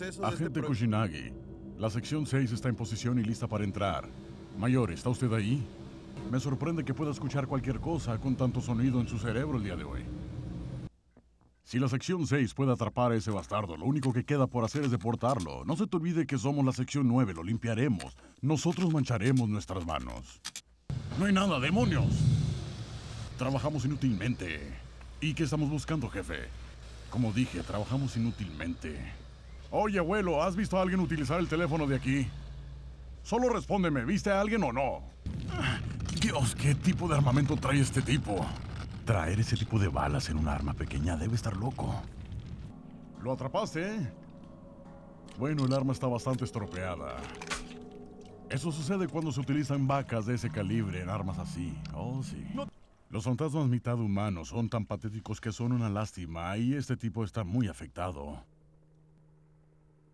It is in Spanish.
Agente Kuchinagi, la sección 6 está en posición y lista para entrar. Mayor, ¿está usted ahí? Me sorprende que pueda escuchar cualquier cosa con tanto sonido en su cerebro el día de hoy. Si la sección 6 puede atrapar a ese bastardo, lo único que queda por hacer es deportarlo. No se te olvide que somos la sección 9, lo limpiaremos. Nosotros mancharemos nuestras manos. No hay nada, demonios. Trabajamos inútilmente. ¿Y qué estamos buscando, jefe? Como dije, trabajamos inútilmente. Oye, abuelo, ¿has visto a alguien utilizar el teléfono de aquí? Solo respóndeme, ¿viste a alguien o no? Dios, ¿qué tipo de armamento trae este tipo? Traer ese tipo de balas en un arma pequeña debe estar loco. ¿Lo atrapaste, eh? Bueno, el arma está bastante estropeada. Eso sucede cuando se utilizan vacas de ese calibre en armas así. Oh, sí. Los fantasmas mitad humanos son tan patéticos que son una lástima y este tipo está muy afectado.